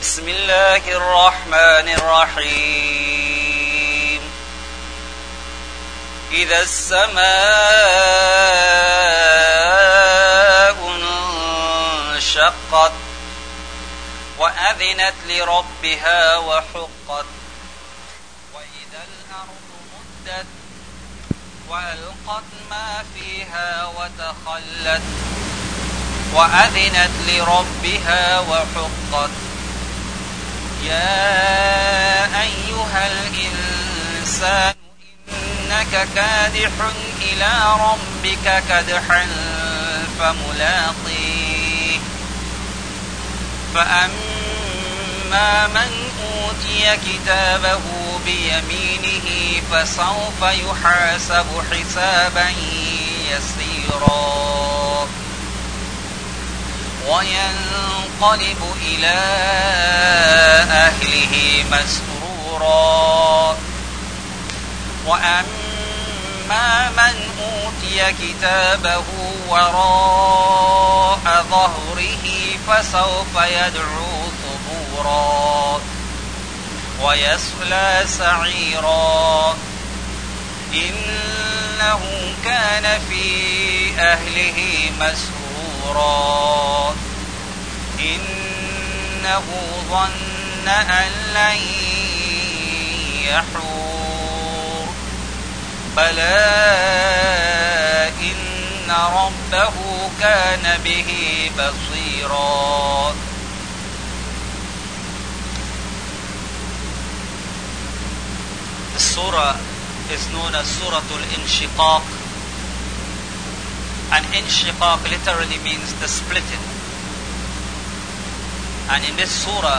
بسم الله الرحمن الرحيم إذا السماء انشقت وأذنت لربها وحقت وإذا الأرض مدت وألقت ما فيها وتخلت وأذنت لربها وحقت يا أيها الإنسان إنك كادح إلى ربك كدحا فملاقيه فأما من أوتي كتابه بيمينه فسوف يحاسب حسابا يسيرا وينقلب إلى أهله مسرورا وأما من أوتي كتابه وراء ظهره فسوف يدعو ثبورا ويصلى سعيرا إنه كان في أهله مسرورا إنه ظن أن لن يحور بلى إن ربه كان به بصيرا. The surah is known as Surah Al-Inshiqaq, and Inshiqaq literally means the splitting. And in this surah,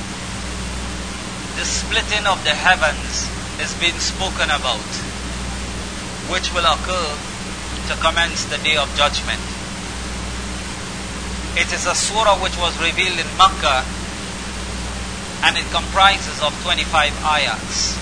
the splitting of the heavens is being spoken about, which will occur to commence the Day of Judgment. It is a surah which was revealed in Makkah, and it comprises of 25 ayats.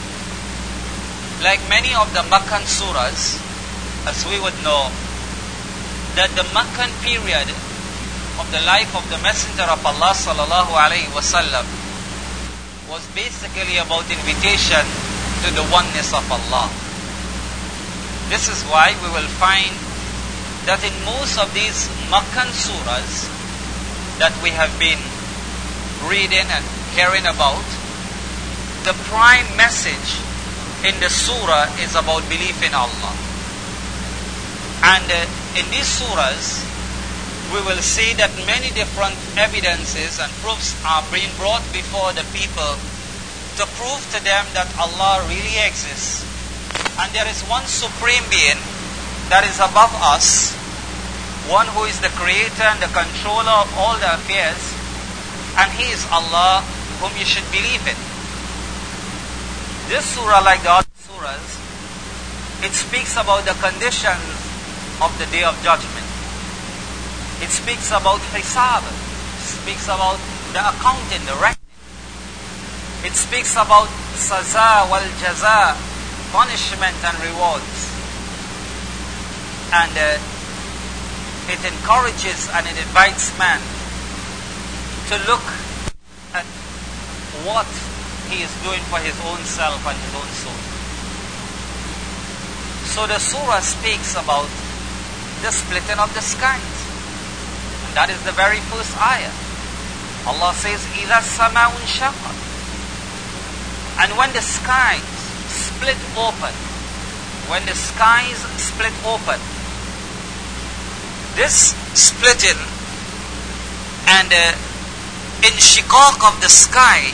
Like many of the Makkan surahs, as we would know, that the Makkan period of the life of the Messenger of Allah sallallahu alaihi wasallam was basically about invitation to the oneness of Allah. This is why we will find that in most of these Makkan surahs that we have been reading and hearing about, the prime message in the surah is about belief in Allah. And in these surahs, we will see that many different evidences and proofs are being brought before the people to prove to them that Allah really exists. And there is one supreme being that is above us, one who is the creator and the controller of all the affairs, and He is Allah, whom you should believe in. This surah, like the other surahs, it speaks about the conditions of the Day of Judgment. It speaks about hisab. It speaks about the accounting, the reckoning. It speaks about saza wal jaza, punishment and rewards. And it encourages and it invites man to look at what he is doing for his own self and his own soul. So the surah speaks about the splitting of the skies. And that is the very first ayah. Allah says, إِذَا السَّمَاءُ انشَقَّتْ. And when the skies split open, this splitting and inshiqaq of the sky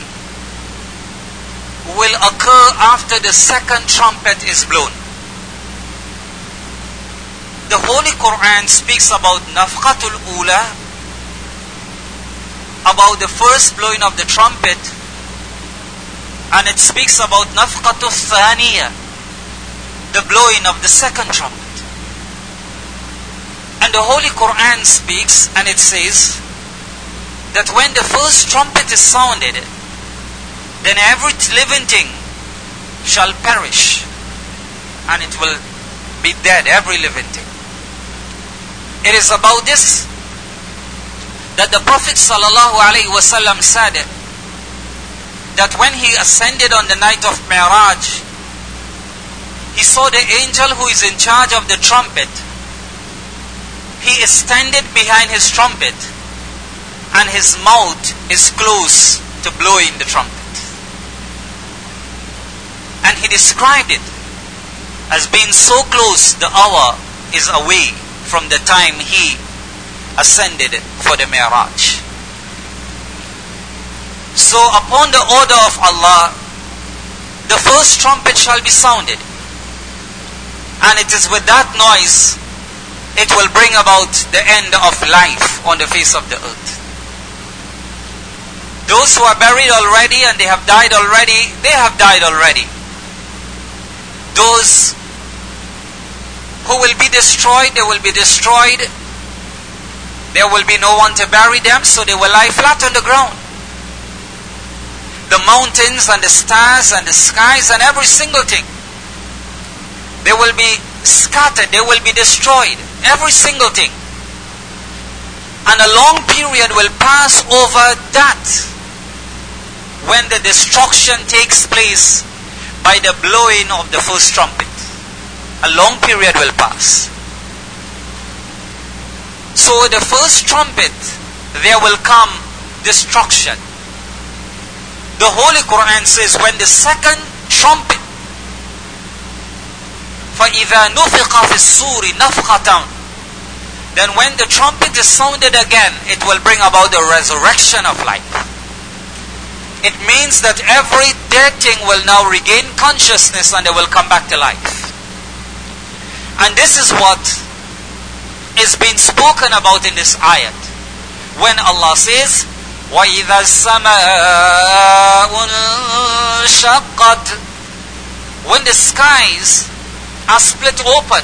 will occur after the second trumpet is blown. The Holy Quran speaks about nafqatul ula, about the first blowing of the trumpet, and it speaks about nafqatul thaniya, the blowing of the second trumpet. And the Holy Quran speaks and it says that when the first trumpet is sounded, then every living thing shall perish, and it will be dead, every living thing. It is about this that the Prophet ﷺ said that when he ascended on the night of Mi'raj, he saw the angel who is in charge of the trumpet. He is standing behind his trumpet, and his mouth is close to blowing the trumpet. And he described it as being so close, the hour is away from the time he ascended for the Mi'raj. So upon the order of Allah, the first trumpet shall be sounded. And it is with that noise, it will bring about the end of life on the face of the earth. Those who are buried already and they have died already, they have died already. Those who will be destroyed, they will be destroyed. There will be no one to bury them, so they will lie flat on the ground. The mountains and the stars and the skies and every single thing, they will be scattered, they will be destroyed, every single thing. And a long period will pass over that when the destruction takes place by the blowing of the first trumpet. A long period will pass. So the first trumpet, there will come destruction. The Holy Quran says, when the second trumpet, فَإِذَا نُفِقَ فِي الصُّورِ نَفْخَةً, then when the trumpet is sounded again, it will bring about the resurrection of life. It means that every dead thing will now regain consciousness and they will come back to life. And this is what is being spoken about in this ayat. When Allah says, وَإِذَا السَّمَاءُ انشَقَّتْ, when the skies are split open,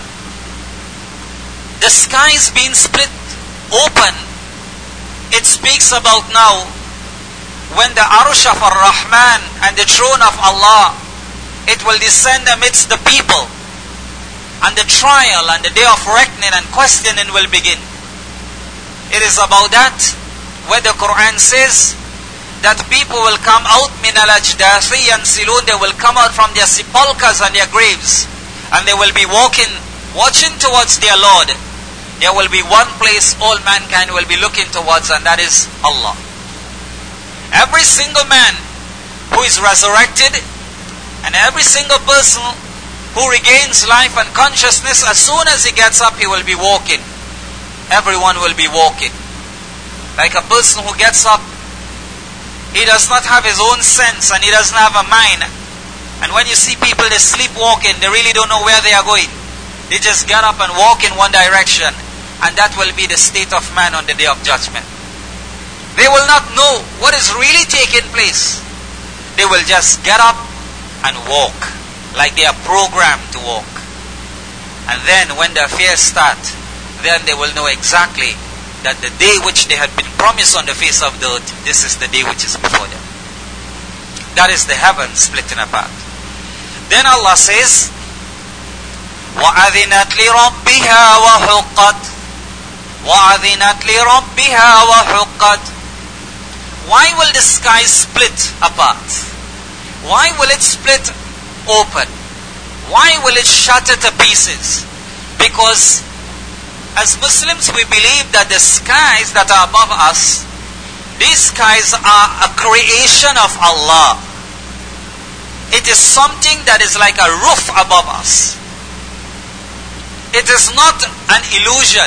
the skies being split open, it speaks about now when the Arsh of Ar-Rahman and the throne of Allah, it will descend amidst the people, and the trial and the day of reckoning and questioning will begin. It is about that where the Quran says that people will come out min al-ajdathi yansilun, they will come out from their sepulchres and their graves, and they will be walking, watching towards their Lord. There will be one place all mankind will be looking towards, and that is Allah. Every single man who is resurrected and every single person who regains life and consciousness, as soon as he gets up, he will be walking. Everyone will be walking. Like a person who gets up, he does not have his own sense and he doesn't have a mind. And when you see people, they sleepwalking, they really don't know where they are going. They just get up and walk in one direction. And that will be the state of man on the day of judgment. They will not know what is really taking place. They will just get up and walk like they are programmed to walk. And then when the affairs start, then they will know exactly that the day which they had been promised on the face of the earth, this is the day which is before them. That is the heaven splitting apart. Then Allah says, وَأَذِنَتْ لِرَبِّهَا وَحُقَّتْ وَأَذِنَتْ لِرَبِّهَا وَحُقَّتْ. Why will the sky split apart? Why will it split open? Why will it shatter to pieces? Because as Muslims we believe that the skies that are above us, these skies are a creation of Allah. It is something that is like a roof above us. It is not an illusion.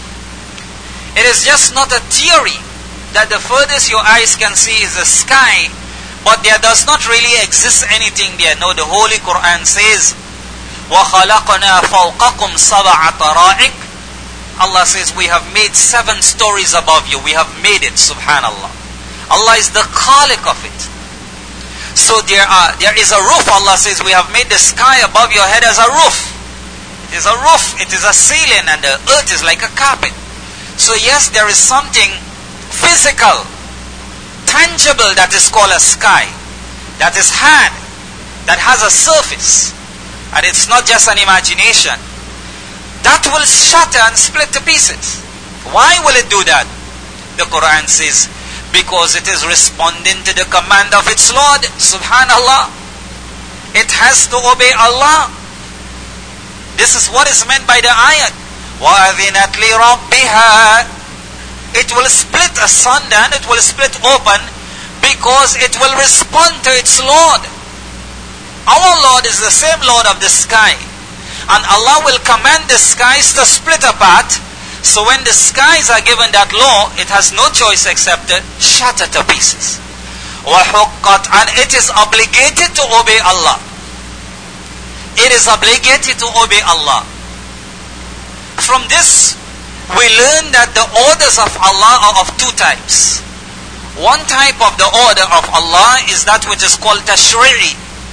It is just not a theory that the furthest your eyes can see is the sky, but there does not really exist anything there. No, the Holy Quran says, وَخَلَقْنَا فَوْقَكُمْ سَبْعَ طَرَائِقٍ. Allah says, we have made 7 stories above you. We have made it, subhanallah. Allah is the khaliq of it. So there is a roof. Allah says, we have made the sky above your head as a roof. It is a roof, it is a ceiling, and the earth is like a carpet. So yes, there is something physical, tangible, that is called a sky, that is hard, that has a surface, and it's not just an imagination. That will shatter and split to pieces. Why will it do that? The Quran says, Because it is responding to the command of its Lord. Subhanallah. It has to obey Allah. This is what is meant by the ayat. وَأَذِنَتْ لِرَبِّهَا. It will split asunder and it will split open because it will respond to its Lord. Our Lord is the same Lord of the sky. And Allah will command the skies to split apart. So when the skies are given that law, it has no choice except to shatter to pieces. وَحُقَّتْ. And it is obligated to obey Allah. It is obligated to obey Allah. From this, we learn that the orders of Allah are of two types. One type of the order of Allah is that which is called tashri'i.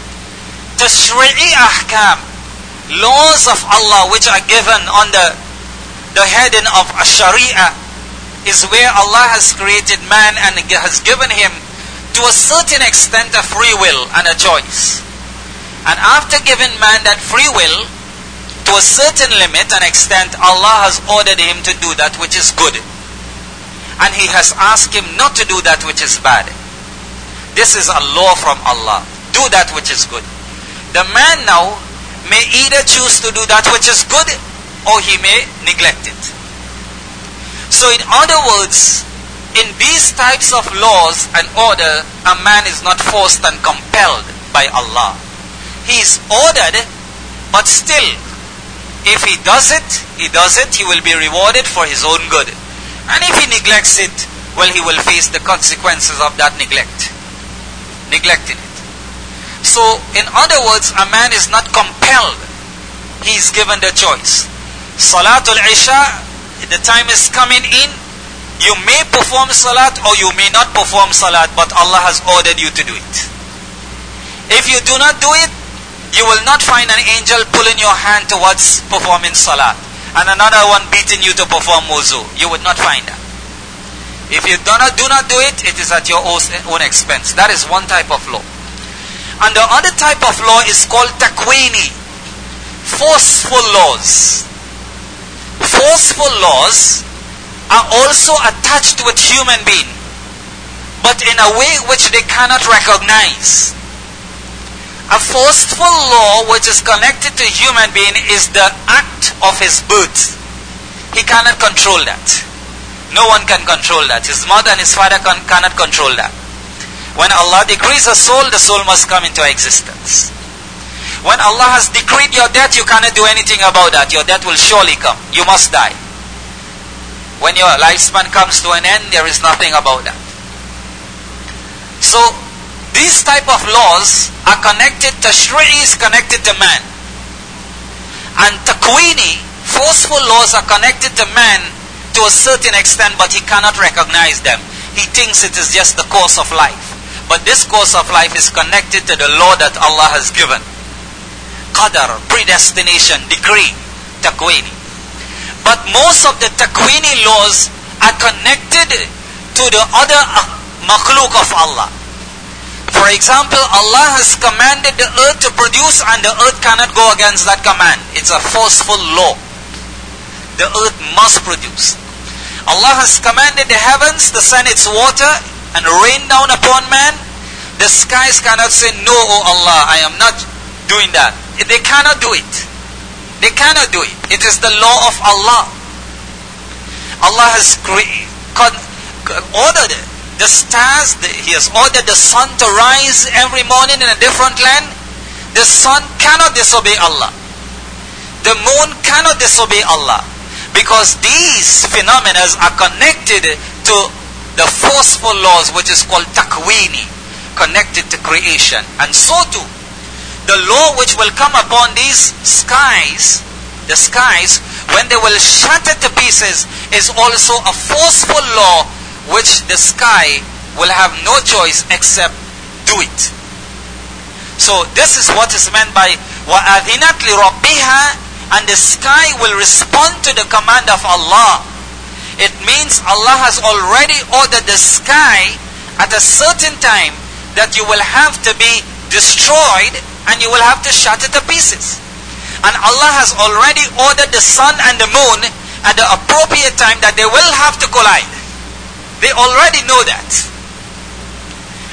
Tashri'i ahkam. Laws of Allah which are given on the heading of Sharia is where Allah has created man and has given him to a certain extent a free will and a choice. And after giving man that free will to a certain limit and extent, Allah has ordered him to do that which is good. And He has asked him not to do that which is bad. This is a law from Allah. Do that which is good. The man now may either choose to do that which is good or he may neglect it. So in other words, in these types of laws and order, a man is not forced and compelled by Allah. He is ordered, but still, if he does it, he will be rewarded for his own good. And if he neglects it, well, he will face the consequences of that neglecting it. So, in other words, a man is not compelled. He is given the choice. Salatul Isha, the time is coming in. You may perform salat or you may not perform salat, but Allah has ordered you to do it. If you do not do it, you will not find an angel pulling your hand towards performing salat and another one beating you to perform wuzu. You would not find that. If you do not do it, it is at your own expense. That is one type of law. And the other type of law is called takwini, forceful laws. Forceful laws are also attached with human being, but in a way which they cannot recognize. A forceful law which is connected to human being is the act of his birth. He cannot control that. No one can control that. His mother and his father cannot control that. When Allah decrees a soul, the soul must come into existence. When Allah has decreed your death, you cannot do anything about that. Your death will surely come. You must die. When your lifespan comes to an end, there is nothing about that. So, these type of laws are connected, tashri'i is connected to man. And takwini, forceful laws are connected to man to a certain extent, but he cannot recognize them. He thinks it is just the course of life. But this course of life is connected to the law that Allah has given. Qadar, predestination, decree, takwini. But most of the takwini laws are connected to the other makhluk of Allah. For example, Allah has commanded the earth to produce and the earth cannot go against that command. It's a forceful law. The earth must produce. Allah has commanded the heavens to send its water and rain down upon man. The skies cannot say, no, O Allah, I am not doing that. They cannot do it. They cannot do it. It is the law of Allah. Allah has ordered the stars. He has ordered the sun to rise every morning in a different land. The sun cannot disobey Allah. The moon cannot disobey Allah. Because these phenomena are connected to the forceful laws which is called takwini, connected to creation. And so too, the law which will come upon these skies, the skies, when they will shatter to pieces, is also a forceful law which the sky will have no choice except do it. So this is what is meant by وَأَذِنَتْ لِرَبِّهَا, and the sky will respond to the command of Allah. It means Allah has already ordered the sky at a certain time that you will have to be destroyed and you will have to shatter to pieces. And Allah has already ordered the sun and the moon at the appropriate time that they will have to collide. They already know that.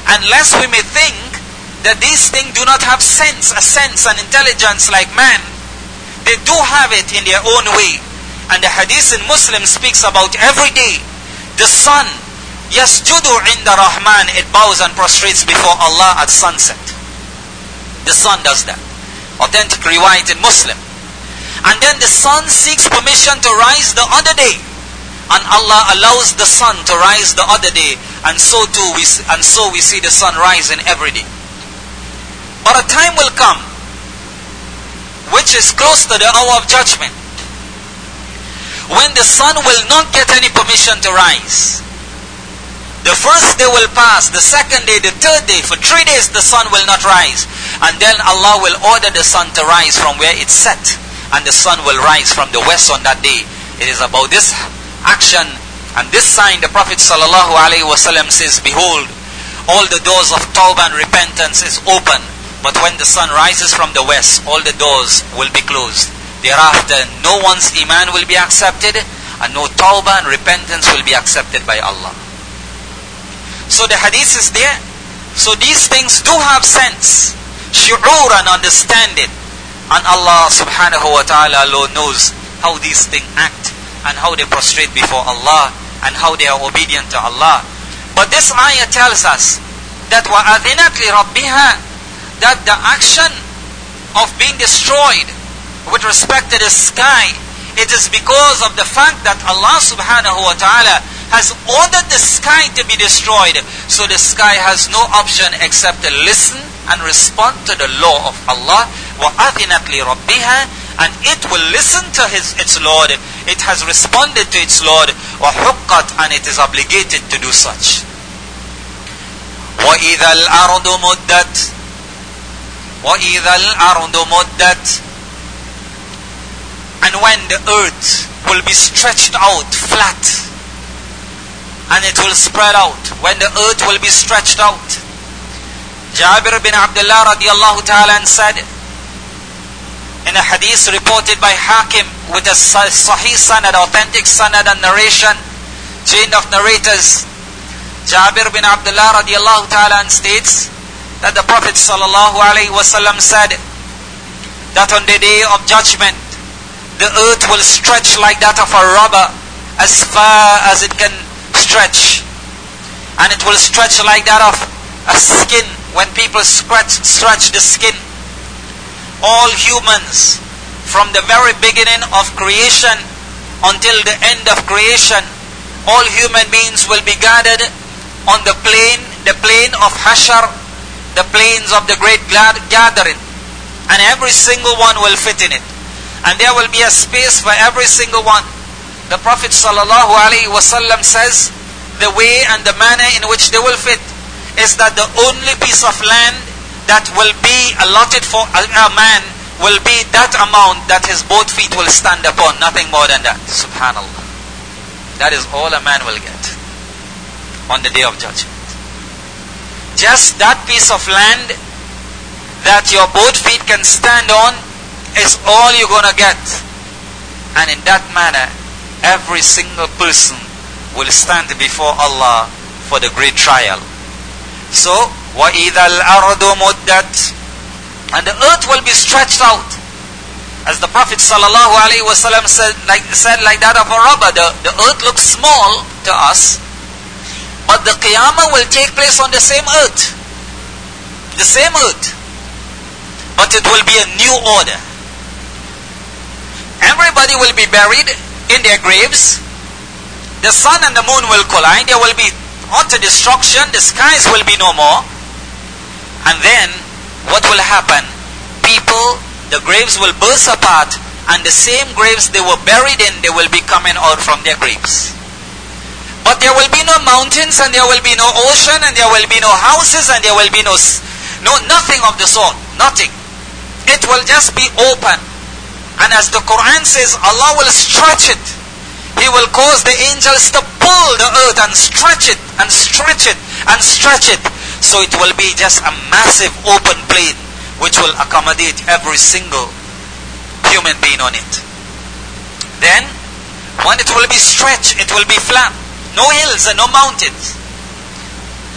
unless we may think that these things do not have sense, a sense and intelligence like man, they do have it in their own way. And the hadith in Muslim speaks about every day, the sun, yasjudu inda Rahman, it bows and prostrates before Allah at sunset. The sun does that. Authentic riwayat in Muslim. And then the sun seeks permission to rise the other day. And Allah allows the sun to rise the other day. And so we see the sun rising every day. But a time will come, which is close to the hour of judgment, when the sun will not get any permission to rise. The first day will pass, the second day, the third day. For 3 days the sun will not rise. And then Allah will order the sun to rise from where it's set. And the sun will rise from the west on that day. It is about this action and this sign the Prophet ﷺ says, behold, all the doors of tawbah and repentance is open. But when the sun rises from the west, all the doors will be closed. Thereafter, no one's iman will be accepted, and no tawbah and repentance will be accepted by Allah. So the hadith is there. So these things do have sense, shu'ur and understanding. And Allah subhanahu wa ta'ala alone knows how these things act, and how they prostrate before Allah, and how they are obedient to Allah. But this ayah tells us that وَأَذِنَتْ لِرَبِّهَا, that the action of being destroyed with respect to the sky, it is because of the fact that Allah subhanahu wa ta'ala has ordered the sky to be destroyed. So the sky has no option except to listen and respond to the law of Allah. وَأَذِنَتْ لِرَبِّهَا, and it will listen to its Lord. It has responded to its Lord. وَحُقَّتْ, and it is obligated to do such. وَإِذَا الْأَرْضُ مُدَّتْ, وَإِذَا الْأَرْضُ مُدَّتْ, and when the earth will be stretched out flat, and it will spread out, when the earth will be stretched out. Jabir bin Abdullah radiallahu ta'ala said, in a hadith reported by Hakim with a sahih sanad, authentic sanad and narration, chain of narrators, Jabir bin Abdullah radiallahu ta'ala states that the Prophet sallallahu alaihi wasallam said that on the day of judgment, the earth will stretch like that of a rubber, as far as it can stretch. And it will stretch like that of a skin, when people stretch the skin. All humans, from the very beginning of creation until the end of creation, all human beings will be gathered on the plain of Hashar, the plains of the great gathering. And every single one will fit in it. And there will be a space for every single one. The Prophet ﷺ says, the way and the manner in which they will fit is that the only piece of land that will be allotted for a man will be that amount that his both feet will stand upon, nothing more than that. Subhanallah. That is all a man will get on the day of judgment. Just that piece of land that your both feet can stand on is all you're going to get. And in that manner, every single person will stand before Allah for the great trial. So, وَإِذَا الْأَرْضُ مُدَّتْ, and the earth will be stretched out. As the Prophet ﷺ said like that of a rubber, the earth looks small to us, but the Qiyamah will take place on the same earth. The same earth. But it will be a new order. Everybody will be buried in their graves. The sun and the moon will collide. There will be utter destruction. The skies will be no more. And then, what will happen? People, the graves will burst apart, and the same graves they were buried in, they will be coming out from their graves. But there will be no mountains, and there will be no ocean, and there will be no houses, and there will be nothing of the sort. Nothing. It will just be open. And as the Quran says, Allah will stretch it. He will cause the angels to pull the earth and stretch it and stretch it and stretch it. So it will be just a massive open plain which will accommodate every single human being on it. Then, when it will be stretched, it will be flat. No hills and no mountains.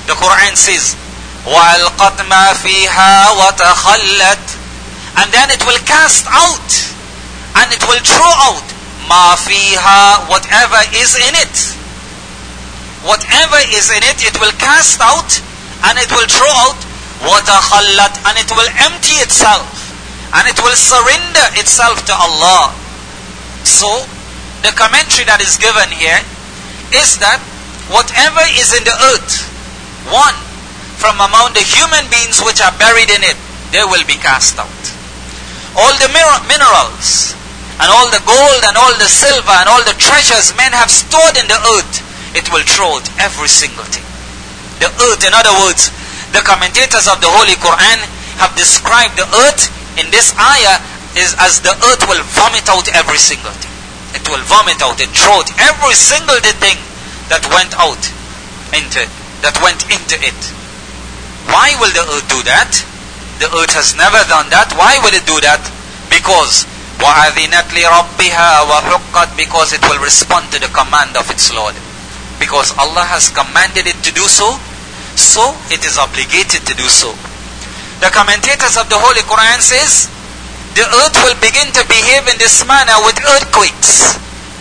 The Quran says, وَأَلْقَتْ مَا فِيهَا وَتَخَلَّتْ, and then it will cast out and it will throw out مَا فِيهَا, whatever is in it. Whatever is in it, it will cast out and it will throw out. وَتَخَلَّتْ, and it will empty itself and it will surrender itself to Allah. So, the commentary that is given here is that whatever is in the earth, one, from among the human beings which are buried in it, they will be cast out. All the minerals and all the gold and all the silver and all the treasures men have stored in the earth, it will throw out every single thing. The earth, in other words, the commentators of the Holy Quran have described the earth in this ayah is as the earth will vomit out every single thing. It will vomit out, it throw out every single thing that went out into it. Why will the earth do that? The earth has never done that. Why will it do that? Because وَأَذِنَتْ لِرَبِّهَا وَحُقَّتْ, because it will respond to the command of its Lord. Because Allah has commanded it to do so, so it is obligated to do so. The commentators of the Holy Quran says, the earth will begin to behave in this manner with earthquakes.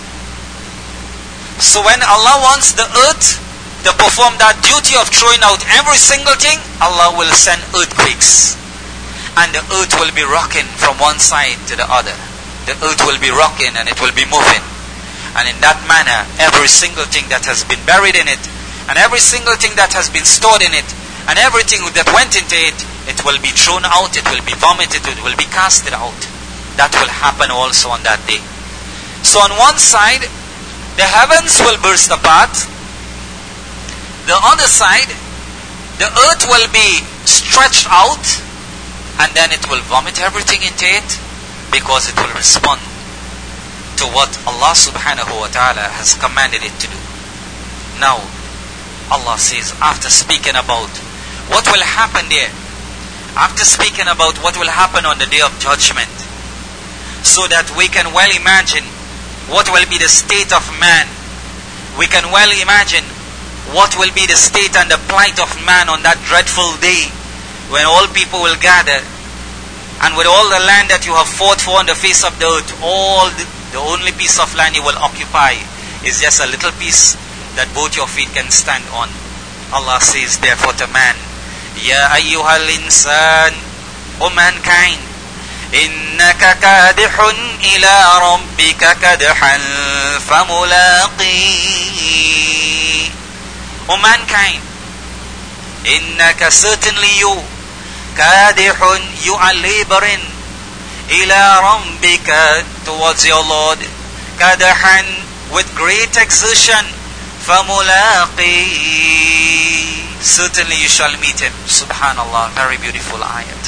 So when Allah wants the earth to perform that duty of throwing out every single thing, Allah will send earthquakes. And the earth will be rocking from one side to the other. The earth will be rocking and it will be moving. And in that manner, every single thing that has been buried in it, and every single thing that has been stored in it, and everything that went into it, it will be thrown out, it will be vomited, it will be casted out. That will happen also on that day. So on one side, the heavens will burst apart. The other side, the earth will be stretched out, and then it will vomit everything into it, because it will respond to what Allah subhanahu wa ta'ala has commanded it to do. Now, Allah says, after speaking about what will happen there, after speaking about what will happen on the day of judgment, so that we can well imagine what will be the state of man, we can well imagine what will be the state and the plight of man on that dreadful day, when all people will gather, and with all the land that you have fought for on the face of the earth, the only piece of land you will occupy is just a little piece that both your feet can stand on. Allah says therefore to man, Ya ayyuhal insan, O mankind, innaka kadihun ila rabbika kadhan famulaqi. O mankind, innaka, certainly you, kadihun, you are laboring, ila rabbika, towards your Lord, kadhan, with great exertion, famulaqi, certainly you shall meet him. Subhanallah, very beautiful ayat.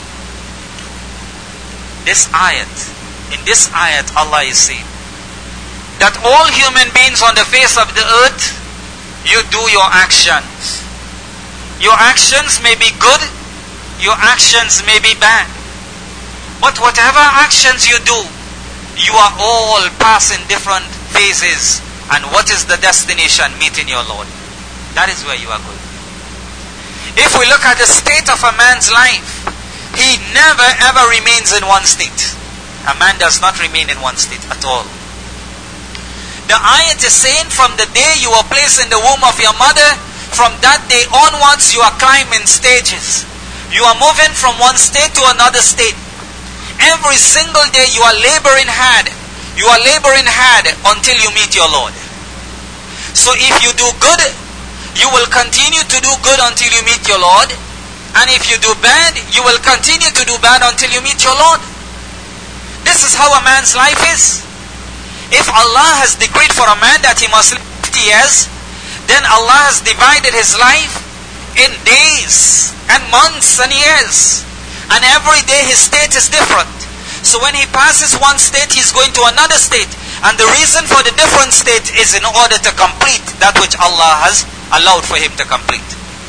In this ayat, Allah is saying that all human beings on the face of the earth, you do your actions. Your actions may be good, your actions may be bad. But whatever actions you do, you are all passing different phases. And what is the destination? Meeting your Lord. That is where you are going. If we look at the state of a man's life, he never ever remains in one state. A man does not remain in one state at all. The ayat is saying from the day you were placed in the womb of your mother, from that day onwards you are climbing stages. You are moving from one state to another state. Every single day you are laboring hard. You are laboring hard until you meet your Lord. So if you do good, you will continue to do good until you meet your Lord. And if you do bad, you will continue to do bad until you meet your Lord. This is how a man's life is. If Allah has decreed for a man that he must live 50 years, then Allah has divided his life in days and months and years. And every day his state is different. So when he passes one state, he's going to another state. And the reason for the different state is in order to complete that which Allah has allowed for him to complete.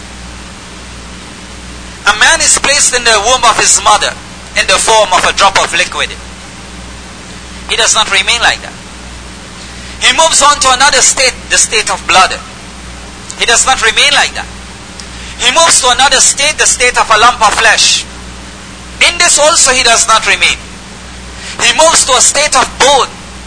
A man is placed in the womb of his mother in the form of a drop of liquid. He does not remain like that. He moves on to another state, the state of blood. He does not remain like that. He moves to another state, the state of a lump of flesh. In this also he does not remain. He moves to a state of bone,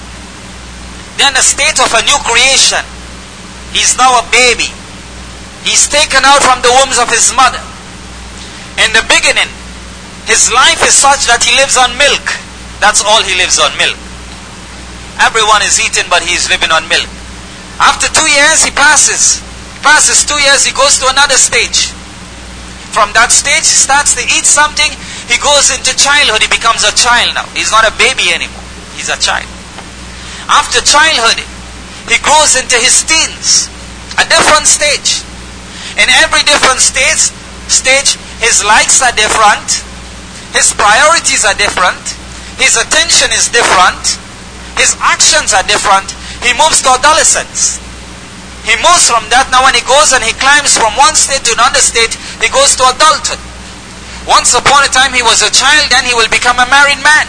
then a state of a new creation. He's now a baby. He's taken out from the wombs of his mother. In the beginning, his life is such that he lives on milk. That's all he lives on, milk. Everyone is eating, but he is living on milk. After 2 years, he passes 2 years, he goes to another stage. From that stage, he starts to eat something. He goes into childhood. He becomes a child now. He's not a baby anymore. He's a child. After childhood, he grows into his teens. A different stage. In every different stage, his likes are different. His priorities are different. His attention is different. His actions are different. He moves to adolescence. He moves from that. Now when he goes and he climbs from one state to another state, he goes to adulthood. Once upon a time he was a child, then he will become a married man.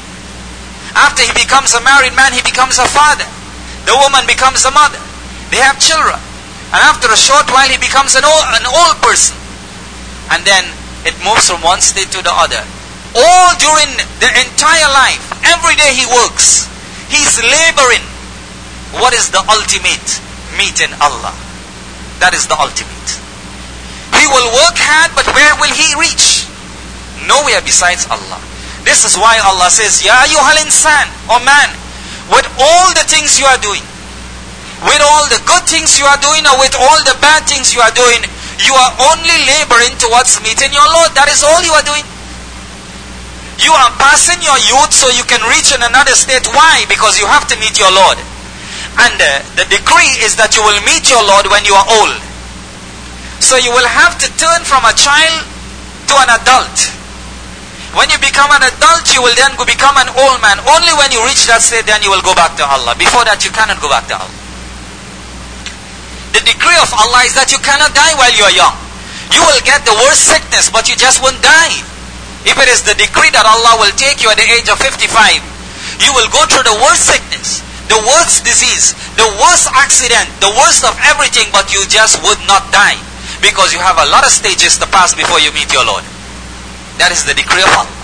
After he becomes a married man, he becomes a father. The woman becomes a mother. They have children. And after a short while, he becomes an old person. And then it moves from one state to the other. All during the entire life, every day he works. He's laboring. What is the ultimate? Meeting Allah. That is the ultimate. He will work hard, but where will he reach? Nowhere besides Allah. This is why Allah says, Ya ayyuhal insan, O man, with all the things you are doing, with all the good things you are doing, or with all the bad things you are doing, you are only laboring towards meeting your Lord. That is all you are doing. You are passing your youth so you can reach in another state. Why? Because you have to meet your Lord. And the decree is that you will meet your Lord when you are old. So you will have to turn from a child to an adult. When you become an adult, you will then become an old man. Only when you reach that state, then you will go back to Allah. Before that, you cannot go back to Allah. The decree of Allah is that you cannot die while you are young. You will get the worst sickness, but you just won't die. If it is the decree that Allah will take you at the age of 55, you will go through the worst sickness, the worst disease, the worst accident, the worst of everything, but you just would not die. Because you have a lot of stages to pass before you meet your Lord. That is the decree of Allah.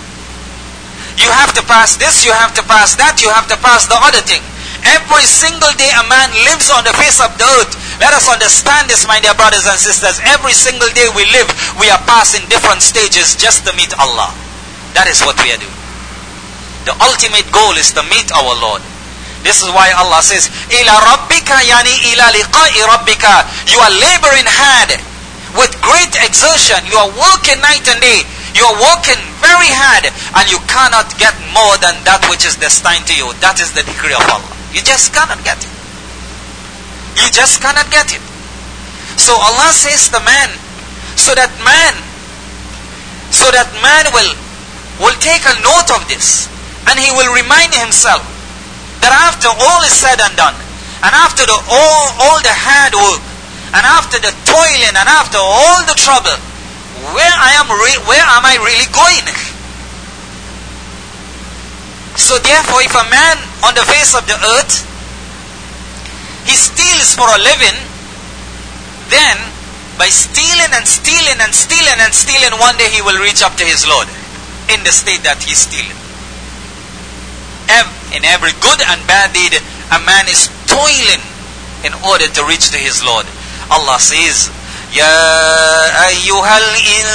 You have to pass this, you have to pass that, you have to pass the other thing. Every single day a man lives on the face of the earth. Let us understand this, my dear brothers and sisters. Every single day we live, we are passing different stages just to meet Allah. That is what we are doing. The ultimate goal is to meet our Lord. This is why Allah says, Ila rabbika, yani ila liqa'i rabbika. You are laboring hard with great exertion. You are working night and day. You are working very hard, and you cannot get more than that which is destined to you. That is the decree of Allah. You just cannot get it. You just cannot get it. So Allah says to man, so that man will take a note of this, and he will remind himself that after all is said and done, and after all the hard work, and after the toiling, and after all the trouble, where am I really going? So therefore, if a man on the face of the earth, he steals for a living, then by stealing and stealing and stealing and stealing, one day he will reach up to his Lord in the state that he's stealing. In every good and bad deed, a man is toiling in order to reach to his Lord. Allah says, Ya ayyuhal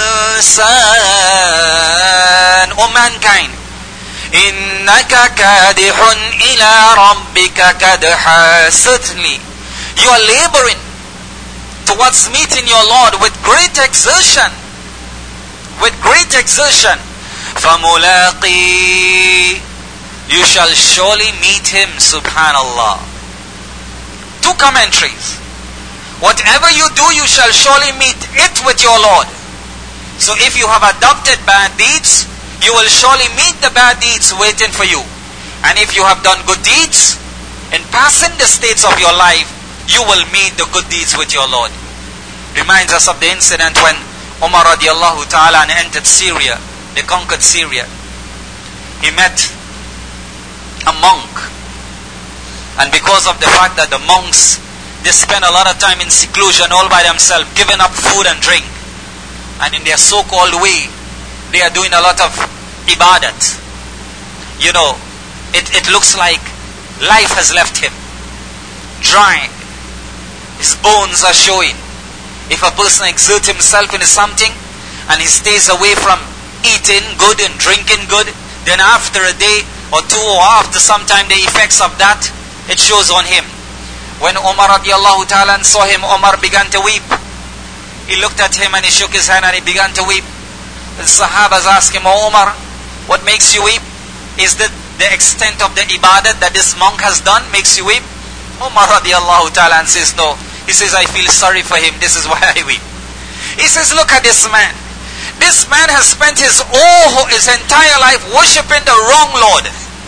insan, O mankind, innaka kadihun ila rabbika kadha. Certainly, you are laboring towards meeting your Lord with great exertion. With great exertion. فَمُلَاقِي, you shall surely meet him, subhanallah. Two commentaries. Whatever you do, you shall surely meet it with your Lord. So if you have adopted bad deeds, you will surely meet the bad deeds waiting for you. And if you have done good deeds, in passing the states of your life, you will meet the good deeds with your Lord. Reminds us of the incident when Umar radiallahu ta'ala entered Syria. They conquered Syria. He met a monk. And because of the fact that the monks, They spend a lot of time in seclusion all by themselves, giving up food and drink. And in their so-called way, they are doing a lot of ibadat. You know, it looks like life has left him. Dry. His bones are showing. If a person exerts himself in something and he stays away from eating good and drinking good, then after a day or two or after some time the effects of that, it shows on him. When Umar radiallahu ta'ala saw him, Umar began to weep. He looked at him and he shook his hand and he began to weep. The Sahabas asked him, "Oh Umar, what makes you weep? Is the extent of the ibadat that this monk has done makes you weep?" Umar radiallahu ta'ala says, "No." He says, "I feel sorry for him. This is why I weep." He says, "Look at this man. This man has spent his entire life worshipping the wrong Lord.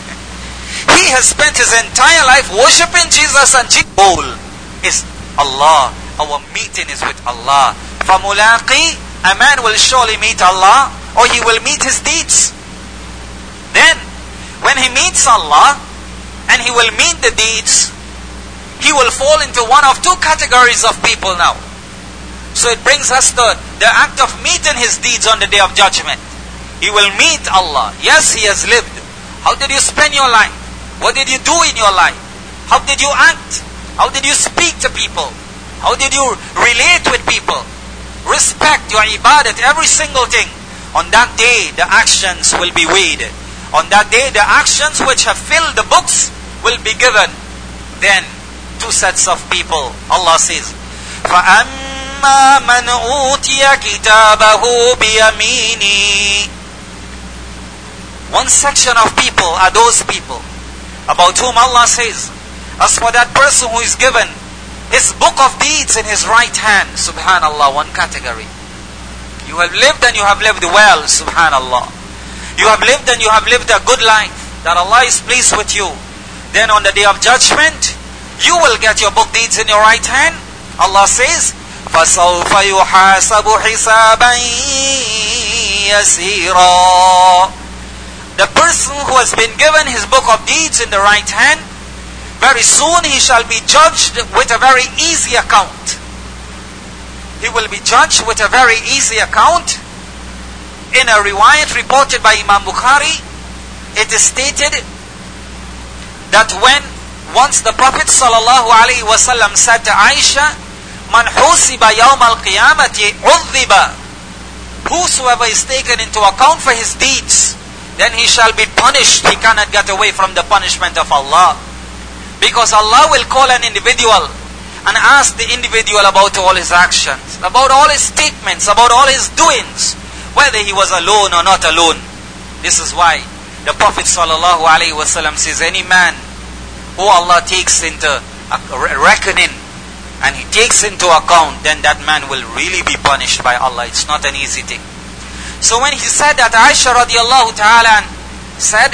He has spent his entire life worshipping Jesus, and Jesus' goal is Allah. Our meeting is with Allah. فَمُلَاقِي, a man will surely meet Allah, or he will meet his deeds. Then, when he meets Allah, and he will meet the deeds, he will fall into one of two categories of people now. So it brings us to the act of meeting his deeds on the day of judgment. He will meet Allah. Yes, he has lived. How did you spend your life? What did you do in your life? How did you act? How did you speak to people? How did you relate with people? Respect your ibadat, every single thing. On that day, the actions will be weighed. On that day, the actions which have filled the books will be given. Then, two sets of people. Allah says, فَأَمَّا مَنْ أُوتِيَ كِتَابَهُ بِيَمِينِهِ. One section of people are those people about whom Allah says, as for that person who is given his book of deeds in his right hand, subhanallah, one category. You have lived and you have lived well, subhanallah. You have lived and you have lived a good life, that Allah is pleased with you. Then on the day of judgment, you will get your book deeds in your right hand. Allah says, فَسَوْفَ يُحَاسَبُ حِسَابًا يَسِيرًا. The person who has been given his book of deeds in the right hand, very soon he shall be judged with a very easy account. He will be judged with a very easy account. In a riwayat reported by Imam Bukhari, it is stated that once the Prophet sallallahu alaihi wasallam said to Aisha, "Man husiba yawm al-qiyamati udhiba." Whosoever is taken into account for his deeds, then he shall be punished. He cannot get away from the punishment of Allah. Because Allah will call an individual and ask the individual about all his actions, about all his statements, about all his doings, whether he was alone or not alone. This is why the Prophet ﷺ says, any man who Allah takes into reckoning and he takes into account, then that man will really be punished by Allah. It's not an easy thing. So when he said that, Aisha radiallahu ta'ala said,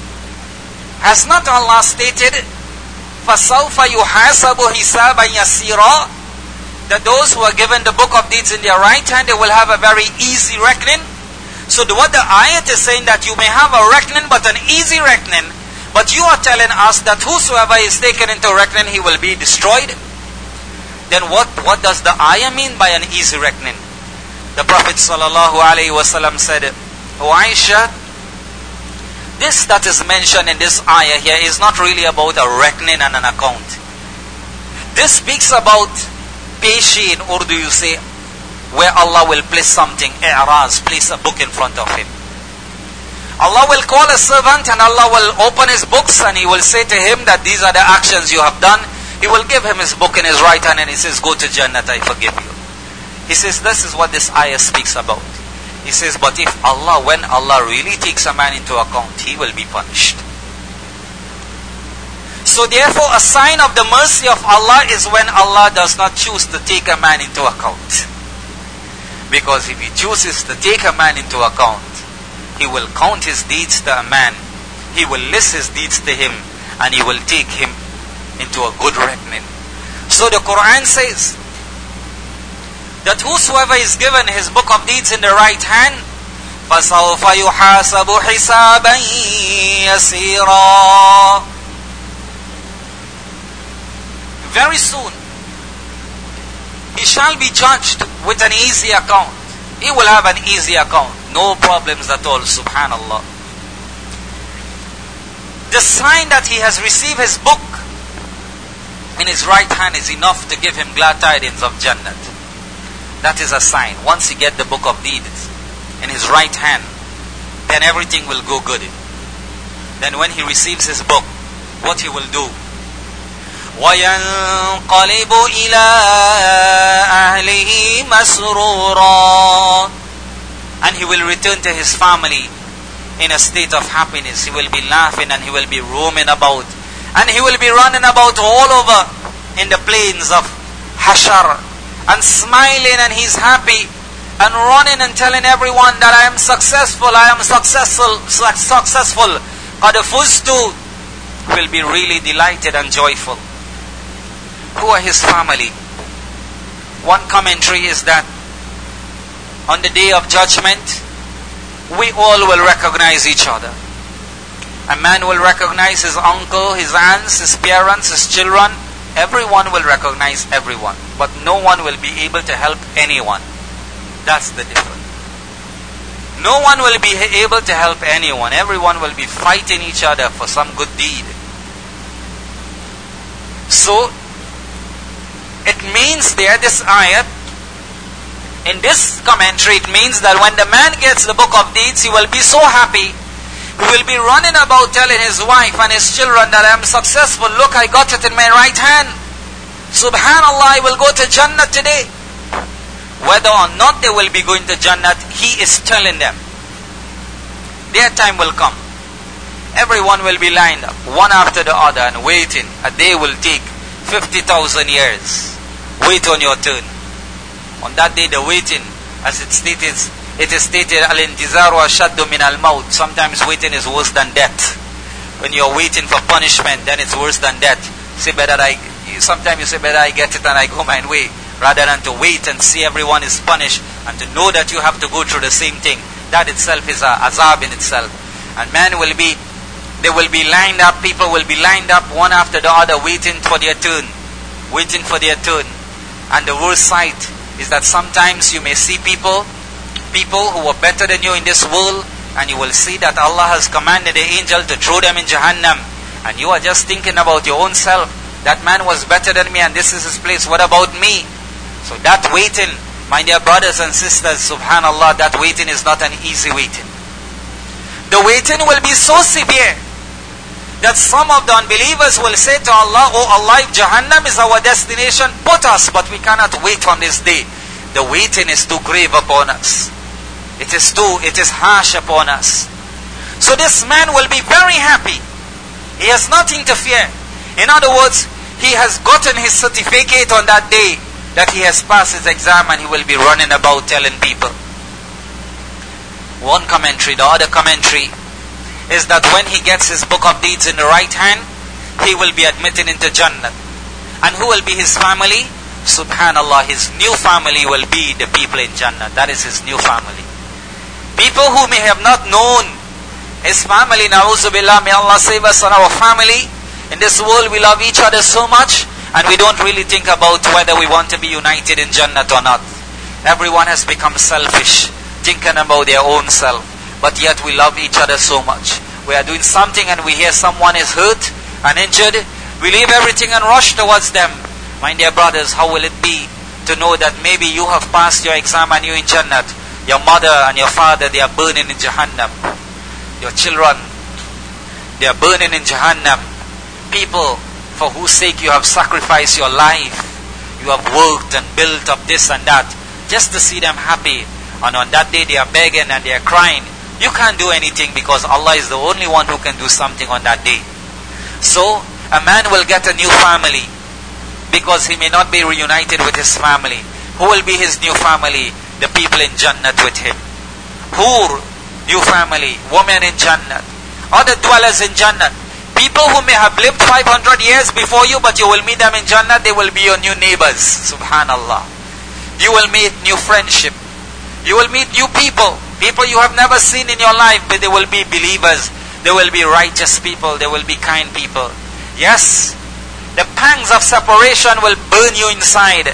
has not Allah stated, فَسَوْفَ يُحَاسَبُ حِسَابًا يَسِيرًا, that those who are given the book of deeds in their right hand, they will have a very easy reckoning? So what the ayat is saying, that you may have a reckoning, but an easy reckoning, but you are telling us that whosoever is taken into reckoning, he will be destroyed. Then what does the ayah mean by an easy reckoning? The Prophet ﷺ said, "O Aisha, this that is mentioned in this ayah here is not really about a reckoning and an account. This speaks about peshi, in Urdu you say, where Allah will place something, i'raz, place a book in front of him. Allah will call a servant and Allah will open his books and he will say to him that these are the actions you have done. He will give him his book in his right hand and he says, go to Jannat, I forgive you." He says, this is what this ayah speaks about. He says, but if Allah, when Allah really takes a man into account, he will be punished. So therefore, a sign of the mercy of Allah is when Allah does not choose to take a man into account. Because if he chooses to take a man into account, he will count his deeds to a man, he will list his deeds to him, and he will take him into a good reckoning. So the Quran says that whosoever is given his book of deeds in the right hand, فَسَوْفَ يُحَاسَبُ حِسَابًا يَسِيرًا. Very soon, he shall be judged with an easy account. He will have an easy account. No problems at all, subhanallah. The sign that he has received his book in his right hand is enough to give him glad tidings of Jannat. That is a sign. Once he get the book of deeds in his right hand, then everything will go good. Then when he receives his book, what he will do? وَيَنْقَلِبُ إِلَىٰ أَهْلِهِ مَسْرُورًا. And he will return to his family in a state of happiness. He will be laughing and he will be roaming about. And he will be running about all over in the plains of Hashar and smiling, and he's happy and running and telling everyone that I am successful, I am successful. قَدْ فُزْتُ. Will be really delighted and joyful. Who are his family? One commentary is that on the day of judgment, we all will recognize each other. A man will recognize his uncle, his aunts, his parents, his children. Everyone will recognize everyone. But no one will be able to help anyone. That's the difference. No one will be able to help anyone. Everyone will be fighting each other for some good deed. So, it means there, this ayat, in this commentary, it means that when the man gets the book of deeds, he will be so happy. He will be running about telling his wife and his children that I am successful. Look, I got it in my right hand. Subhanallah, I will go to Jannah today. Whether or not they will be going to Jannah, he is telling them. Their time will come. Everyone will be lined up, one after the other, and waiting. A day will take 50,000 years. Wait on your turn. On that day, the waiting, as it is stated, al-intizaru ashaddu min al-maut. Sometimes waiting is worse than death. When you're waiting for punishment, then it's worse than death. Sometimes you say, better I get it and I go my way, rather than to wait and see everyone is punished and to know that you have to go through the same thing. That itself is a azab in itself. And they will be lined up, people will be lined up one after the other, waiting for their turn. Waiting for their turn. And the worst sight is that sometimes you may see people who are better than you in this world, and you will see that Allah has commanded the angel to throw them in Jahannam, and you are just thinking about your own self. That man was better than me and this is his place. What about me? So that waiting, my dear brothers and sisters, subhanallah, that waiting is not an easy waiting. The waiting will be so severe that some of the unbelievers will say to Allah, oh Allah, if Jahannam is our destination, put us, but we cannot wait on this day. The waiting is too grave upon us. It is harsh upon us. So this man will be very happy. He has nothing to fear. In other words, he has gotten his certificate on that day that he has passed his exam, and he will be running about telling people. One commentary, the other commentary is that when he gets his book of deeds in the right hand, he will be admitted into Jannah. And who will be his family? Subhanallah, his new family will be the people in Jannah. That is his new family. People who may have not known his family, na'uzubillah, may Allah save us on our family. In this world we love each other so much, and we don't really think about whether we want to be united in Jannah or not. Everyone has become selfish, thinking about their own self. But yet we love each other so much. We are doing something and we hear someone is hurt and injured. We leave everything and rush towards them. My dear brothers, how will it be to know that maybe you have passed your exam and you're in Jannah? Your mother and your father, they are burning in Jahannam. Your children, they are burning in Jahannam. People for whose sake you have sacrificed your life. You have worked and built up this and that just to see them happy. And on that day they are begging and they are crying. You can't do anything because Allah is the only one who can do something on that day. So a man will get a new family because he may not be reunited with his family. Who will be his new family? The people in Jannah with him. Hur, new family. Women in Jannah. Other dwellers in Jannah. People who may have lived 500 years before you, but you will meet them in Jannah, they will be your new neighbors. Subhanallah. You will meet new friendship. You will meet new people. People you have never seen in your life, but they will be believers. They will be righteous people. They will be kind people. Yes, the pangs of separation will burn you inside.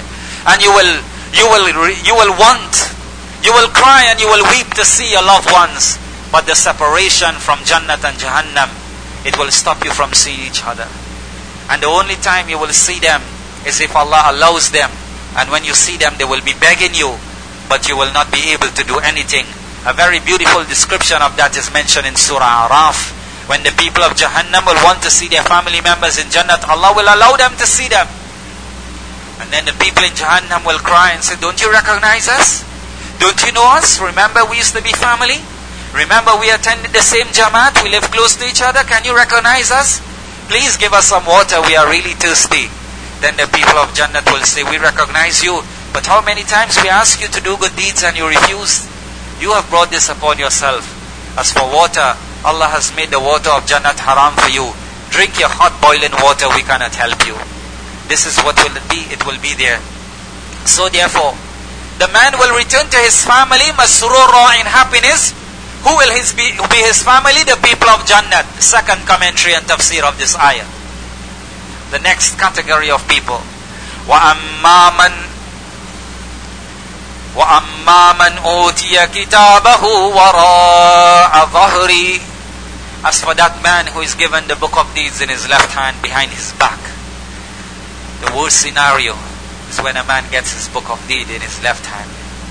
and you will want, you will cry and you will weep to see your loved ones. But the separation from Jannat and Jahannam, it will stop you from seeing each other. And the only time you will see them is if Allah allows them. And when you see them, they will be begging you, but you will not be able to do anything. A very beautiful description of that is mentioned in Surah Araf. When the people of Jahannam will want to see their family members in Jannat, Allah will allow them to see them. And then the people in Jahannam will cry and say, don't you recognize us? Don't you know us? Remember we used to be family? Remember we attended the same Jamaat? We live close to each other? Can you recognize us? Please give us some water, we are really thirsty. Then the people of Jannat will say, we recognize you. But how many times we ask you to do good deeds and you refuse? You have brought this upon yourself. As for water, Allah has made the water of Jannat haram for you. Drink your hot boiling water, we cannot help you. This is what will it be, it will be there. So therefore, the man will return to his family, masrura, in happiness. Who will be his family? The people of Jannat. Second commentary and tafsir of this ayah. The next category of people. وَأَمَّا مَنْ أُوتِيَ كِتَابَهُ وَرَاءَ ظَهْرِهِ. As for that man who is given the book of deeds in his left hand behind his back. The worst scenario is when a man gets his book of deed in his left hand.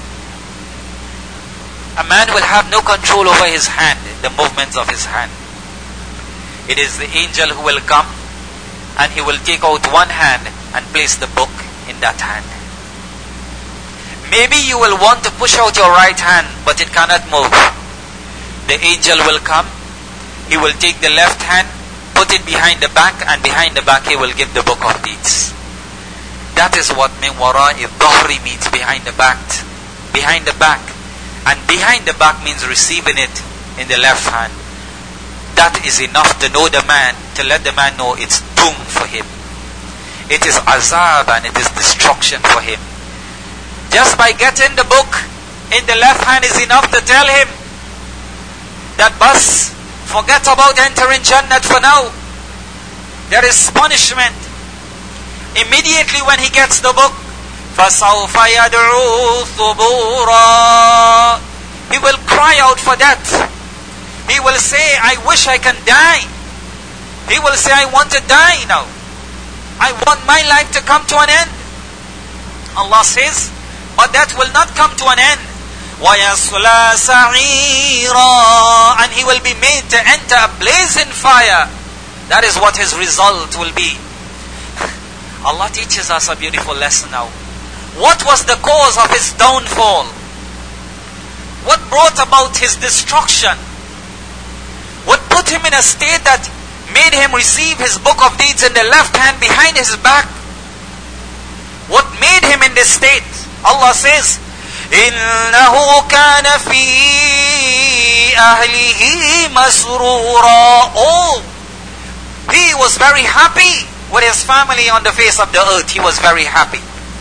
A man will have no control over his hand, the movements of his hand. It is the angel who will come and he will take out one hand and place the book in that hand. Maybe you will want to push out your right hand, but it cannot move. The angel will come, he will take the left hand, put it behind the back, and behind the back he will give the book of deeds. That is what min wara'i dhahri means, behind the back. Behind the back. And behind the back means receiving it in the left hand. That is enough to know the man, to let the man know it's doom for him. It is azab and it is destruction for him. Just by getting the book in the left hand is enough to tell him that bus, forget about entering Jannat for now. There is punishment. Immediately when he gets the book, فَسَوْفَ يَدْعُو ثُبُورًا, he will cry out for that. He will say, I wish I can die. He will say, I want to die now. I want my life to come to an end. Allah says, but that will not come to an end. وَيَصْلَى سَعِيرًا, and he will be made to enter a blazing fire. That is what his result will be. Allah teaches us a beautiful lesson now. What was the cause of his downfall? What brought about his destruction? What put him in a state that made him receive his book of deeds in the left hand behind his back? What made him in this state? Allah says, إِنَّهُ كَانَ فِي أَهْلِهِ مَسْرُورًا. Oh, he was very happy with his family on the face of the earth. He was very happy.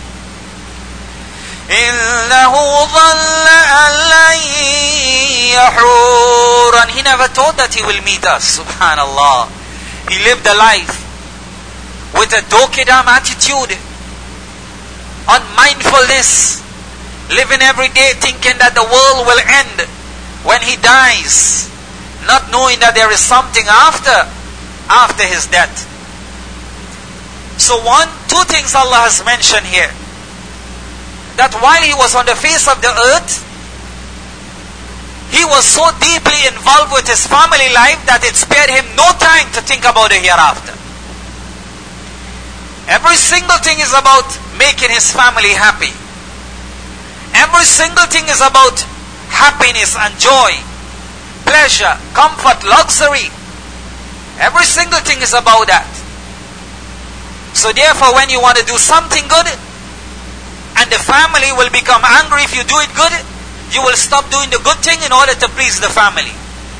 إِنَّهُ ظَلَّ أَلَّنْ يَحُورًا. And he never thought that he will meet us. Subhanallah. He lived a life with a dokidam attitude, unmindfulness, living every day thinking that the world will end when he dies, not knowing that there is something after his death. So two things Allah has mentioned here. That while he was on the face of the earth, he was so deeply involved with his family life that it spared him no time to think about the hereafter. Every single thing is about making his family happy. Every single thing is about happiness and joy, pleasure, comfort, luxury. Every single thing is about that. So therefore, when you want to do something good, and the family will become angry if you do it good, you will stop doing the good thing in order to please the family.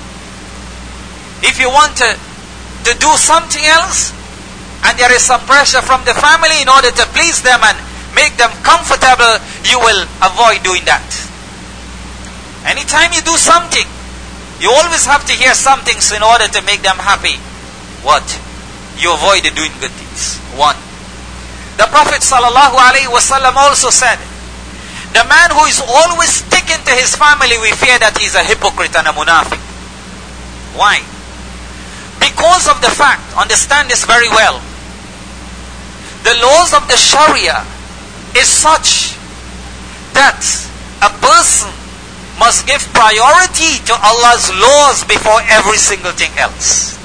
If you want to do something else, and there is some pressure from the family in order to please them and make them comfortable, you will avoid doing that. Anytime you do something, you always have to hear some things in order to make them happy. What? You avoid doing good things. One. The Prophet ﷺ also said, the man who is always sticking to his family, we fear that he is a hypocrite and a munafiq. Why? Because of the fact, understand this very well, the laws of the Sharia is such that a person must give priority to Allah's laws before every single thing else.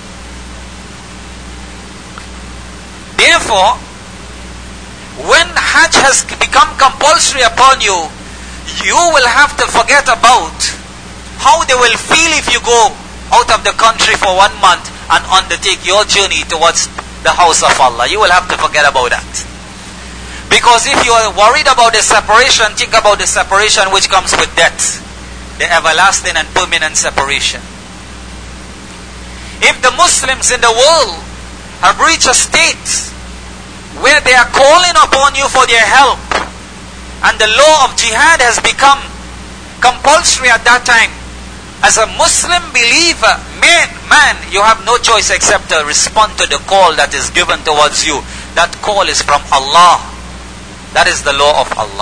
Therefore, when Hajj has become compulsory upon you, you will have to forget about how they will feel if you go out of the country for 1 month and undertake your journey towards the house of Allah. You will have to forget about that. Because if you are worried about the separation, think about the separation which comes with death. The everlasting and permanent separation. If the Muslims in the world have reached a state where they are calling upon you for their help, and the law of jihad has become compulsory at that time, as a Muslim believer, man, you have no choice except to respond to the call that is given towards you. That call is from Allah. That is the law of Allah.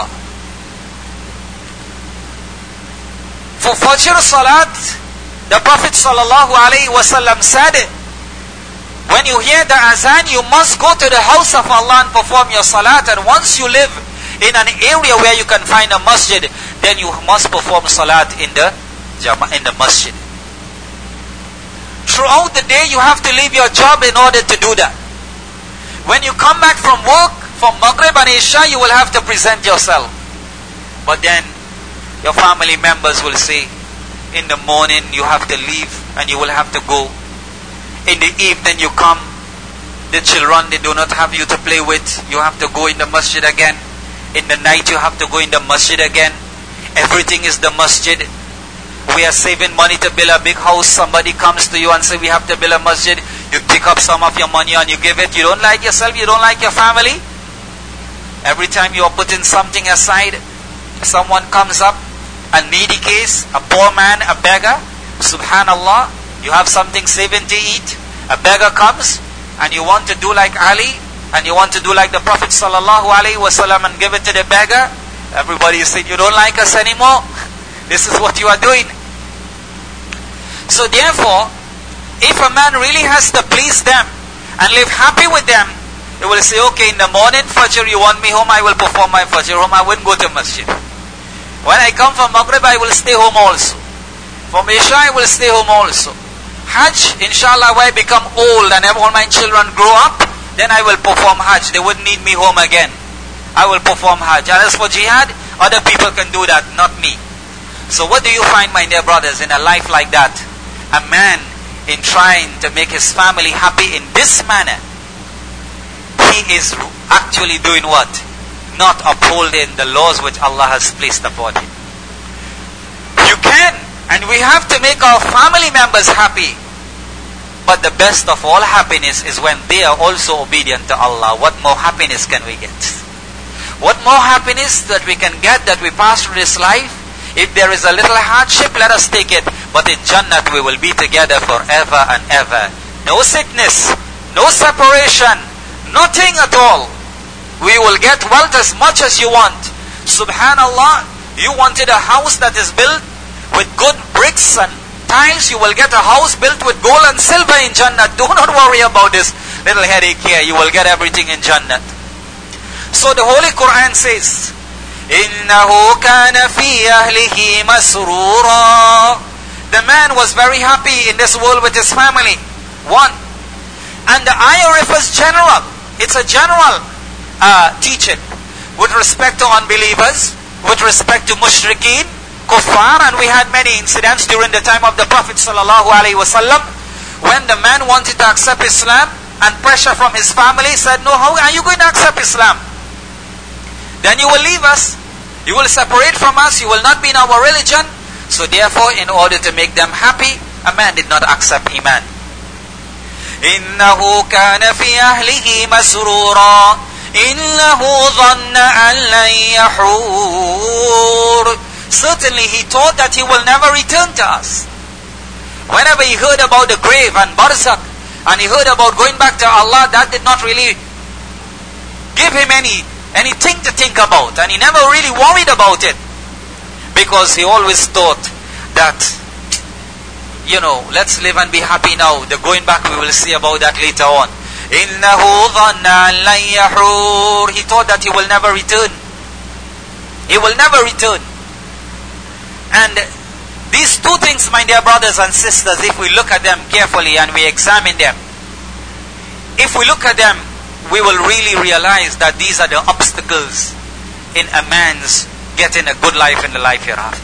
For Fajr Salat, the Prophet ﷺ said, when you hear the azan, you must go to the house of Allah and perform your salat. And once you live in an area where you can find a masjid, then you must perform salat in the masjid. Throughout the day, you have to leave your job in order to do that. When you come back from work, from Maghrib and Isha, you will have to present yourself. But then, your family members will say, in the morning you have to leave and you will have to go. In the evening you come, the children, they do not have you to play with. You have to go in the masjid again. In the night you have to go in the masjid again. Everything is the masjid. We are saving money to build a big house. Somebody comes to you and say, we have to build a masjid. You pick up some of your money and you give it. You don't like yourself, you don't like your family. Every time you are putting something aside, someone comes up, a needy case, a poor man, a beggar, subhanallah, you have something saving to eat, a beggar comes, and you want to do like Ali, and you want to do like the Prophet sallallahu alaihi wasallam and give it to the beggar. Everybody is saying, you don't like us anymore. This is what you are doing. So therefore, if a man really has to please them and live happy with them, he will say, okay, in the morning, Fajr, you want me home, I will perform my Fajr home, I wouldn't go to masjid. When I come from Maghrib, I will stay home also. From Isha, I will stay home also. Hajj, inshallah, when I become old and all my children grow up, then I will perform Hajj. They wouldn't need me home again. I will perform Hajj. And as for jihad, other people can do that, not me. So what do you find, my dear brothers, in a life like that? A man, in trying to make his family happy in this manner, he is actually doing what? Not upholding the laws which Allah has placed upon him. You can, and we have to make our family members happy. But the best of all happiness is when they are also obedient to Allah. What more happiness can we get? What more happiness that we can get, that we pass through this life? If there is a little hardship, let us take it. But in Jannat we will be together forever and ever. No sickness, no separation, nothing at all. We will get wealth as much as you want. Subhanallah, you wanted a house that is built with good bricks and tiles, you will get a house built with gold and silver in Jannah. Do not worry about this little headache here. You will get everything in Jannah. So the Holy Quran says, إِنَّهُ كَانَ فِي أَهْلِهِ مَسْرُورًا. The man was very happy in this world with his family. One. And the ayah refers general. It's a general teaching with respect to unbelievers, with respect to mushrikeen, kuffar, and we had many incidents during the time of the Prophet sallallahu alaihi wasallam when the man wanted to accept Islam and pressure from his family said, no, how are you going to accept Islam? Then you will leave us, you will separate from us, you will not be in our religion. So therefore, in order to make them happy, a man did not accept Iman. إِنَّهُ كَانَ فِي أَهْلِهِ مَسْرُورًا إِنَّهُ ظَنَّ أَنْ لَنْ يَحُورَ. Certainly he thought that he will never return to us. Whenever he heard about the grave and barzakh, and he heard about going back to Allah, that did not really give him anything to think about, and he never really worried about it, because he always thought that, let's live and be happy now. The going back, we will see about that later on. إِنَّهُ ظَنَّ أَن لَن يَحُورَ. He thought that he will never return. He will never return. And these two things, my dear brothers and sisters, if we look at them carefully and we examine them, if we look at them, we will really realize that these are the obstacles in a man's getting a good life in the life hereafter.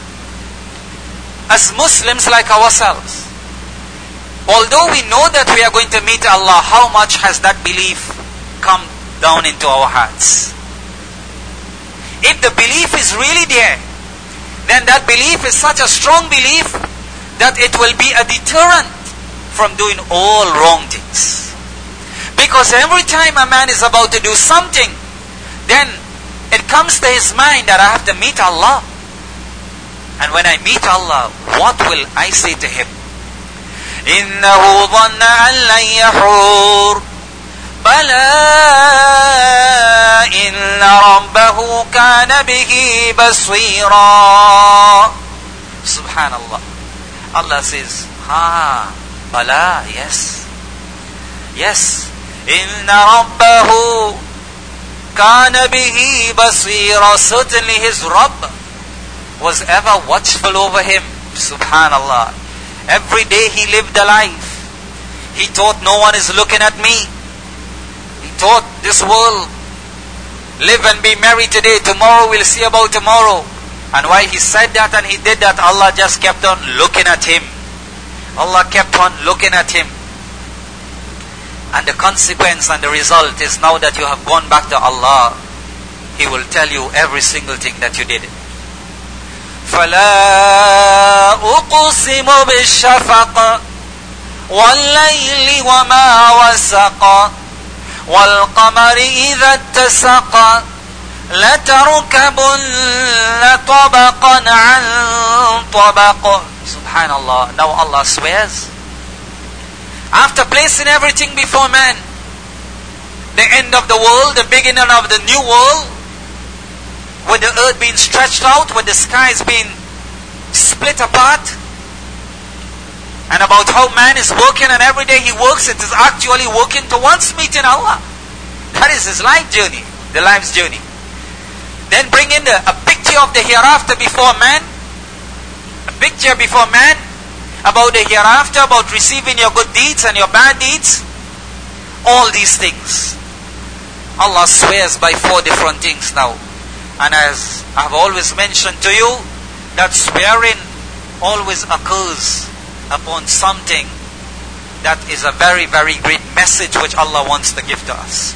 As Muslims like ourselves, although we know that we are going to meet Allah, how much has that belief come down into our hearts? If the belief is really there, then that belief is such a strong belief that it will be a deterrent from doing all wrong things. Because every time a man is about to do something, then it comes to his mind that I have to meet Allah. And when I meet Allah, what will I say to him? إِنَّهُ ظَنَّ أَن لَن يَحُورَ بَلَى إِنَّ رَبَّهُ كَانَ بِهِ بَصِيرًا. Subhanallah. Allah says, Bala, yes. Yes. إِنَّ رَبَّهُ كَانَ بِهِ بَصِيرًا. Certainly his Rabb was ever watchful over him. Subhanallah. Every day he lived a life. He thought no one is looking at me. He thought this world, live and be merry today, tomorrow we'll see about tomorrow. And while he said that and he did that, Allah just kept on looking at him. Allah kept on looking at him. And the consequence and the result is, now that you have gone back to Allah, He will tell you every single thing that you did. فَلَا أُقْسِمُ بِالشَّفَقِ وَاللَّيْلِ وَمَا وَسَقَ وَالْقَمَرِ إِذَا اتَّسَقَ لَتَرْكَبُنَّ طَبَقًا عَنْ طَبَقٍ. Subhanallah. Now Allah swears, after placing everything before man, the end of the world, the beginning of the new world, with the earth being stretched out, with the skies being split apart, and about how man is working, and every day he works, it is actually working towards meeting Allah. That is his life journey, the life's journey. Then bring in a picture of the hereafter before man, a picture before man about the hereafter, about receiving your good deeds and your bad deeds. All these things, Allah swears by 4 different things now. And as I've always mentioned to you, that swearing always occurs upon something that is a very, very great message which Allah wants to give to us.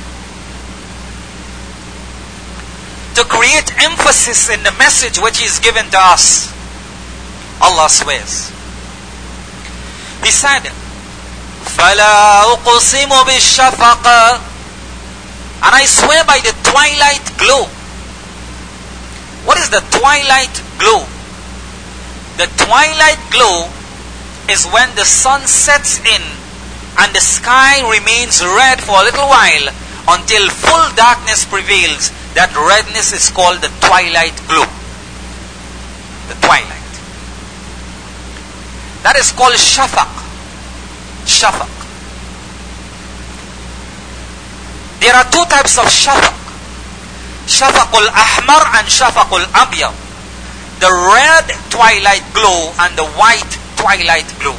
To create emphasis in the message which is given to us, Allah swears. He said, فَلَا أُقْسِمُ بِالشَّفَقِ, and I swear by the twilight glow. What is the twilight glow? The twilight glow is when the sun sets in and the sky remains red for a little while until full darkness prevails. That redness is called the twilight glow. The twilight. That is called shafaq. Shafaq. There are 2 types of shafaq. Shafaqul ahmar and shafaqul abyad. The red twilight glow and the white twilight glow.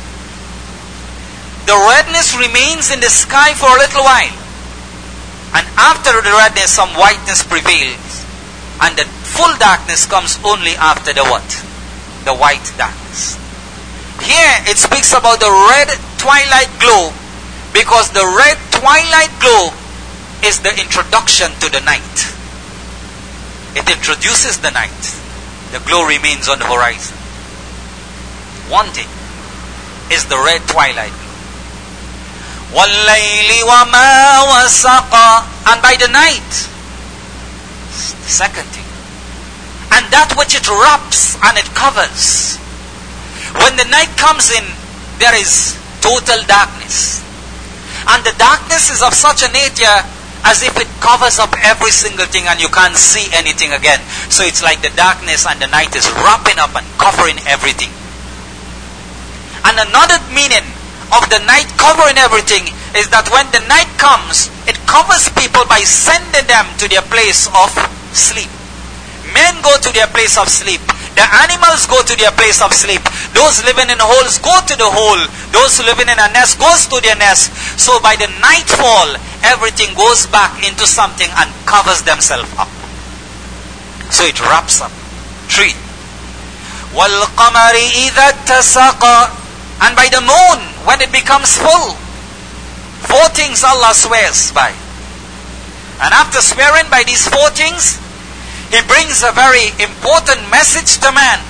The redness remains in the sky for a little while, and after the redness some whiteness prevails, and the full darkness comes only after the what? The white darkness. Here it speaks about the red twilight glow, because the red twilight glow is the introduction to the night. It introduces the night. The glow remains on the horizon. One thing is the red twilight glow. وَاللَّيْلِ وَمَا وَسَقَ, and by the night, the second thing, and that which it wraps and it covers. When the night comes in, there is total darkness. And the darkness is of such a nature as if it covers up every single thing and you can't see anything again. So it's like the darkness and the night is wrapping up and covering everything. And another meaning of the night covering everything is that when the night comes, it covers people by sending them to their place of sleep. Men go to their place of sleep. The animals go to their place of sleep. Those living in holes go to the hole. Those living in a nest goes to their nest. So by the nightfall, everything goes back into something and covers themselves up. So it wraps up. 3. وَالْقَمَرِ إِذَا اتَّسَقَ. And by the moon, when it becomes full. 4 things Allah swears by. And after swearing by these 4 things, He brings a very important message to man.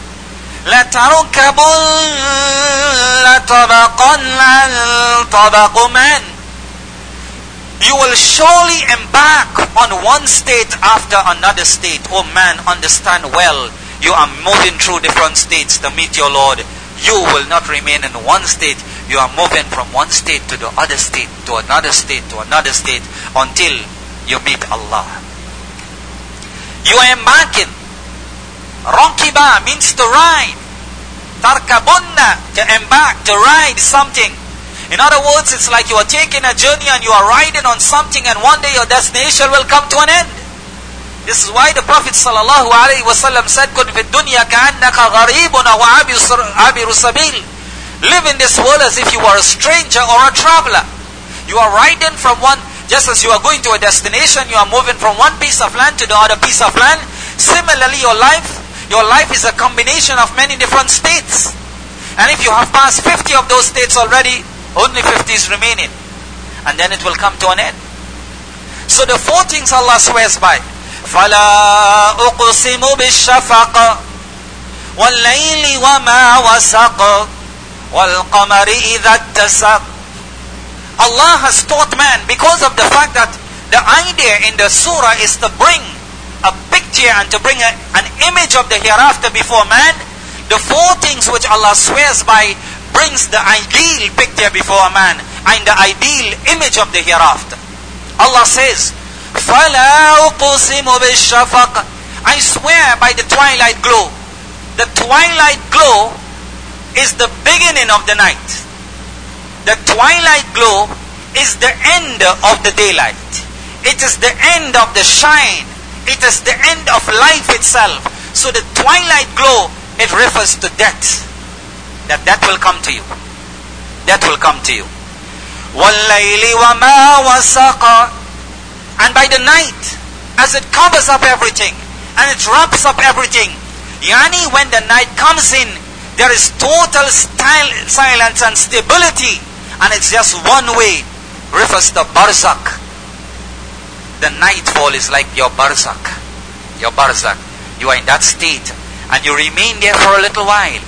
لَتَرْكَبُنَّ طَبَقًا طَبَقُ مَنْ. You will surely embark on one state after another state. Oh man, understand well. You are moving through different states to meet your Lord. You will not remain in one state. You are moving from one state to the other state, to another state, to another state, until you meet Allah. You are embarking. Rakiba means to ride. Tarkabunna, to embark, to ride something. In other words, it's like you are taking a journey and you are riding on something, and one day your destination will come to an end. This is why the Prophet ﷺ said, "Kun fi dunya ka'annaka gharibun aw abiru sabil." Live in this world as if you are a stranger or a traveler. You are riding from one, just as you are going to a destination, you are moving from one piece of land to the other piece of land. Similarly, your life is a combination of many different states. And if you have passed 50 of those states already, only 50 is remaining. And then it will come to an end. So the 4 things Allah swears by. فَلَا أُقْسِمُ بِالشَّفَقِ وَاللَّيْلِ وَمَا وَسَقَ وَالْقَمَرِ إِذَا اتَّسَقَ. Allah has taught man, because of the fact that the idea in the surah is to bring a picture and to bring an image of the hereafter before man. The 4 things which Allah swears by brings the ideal picture before a man and the ideal image of the hereafter. Allah says, فَلَا أُقْسِمُ بِالشَّفَقِ. I swear by the twilight glow. The twilight glow is the beginning of the night. The twilight glow is the end of the daylight. It is the end of the shine. It is the end of life itself. So the twilight glow, it refers to death. That will come to you. That will come to you. وَاللَّيْلِ وَمَا وَسَقَ. And by the night, as it covers up everything, and it wraps up everything, yani when the night comes in, there is total silence and stability, and it's just one way. Refers to barzakh. The nightfall is like your barzakh. Your barzakh. You are in that state, and you remain there for a little while.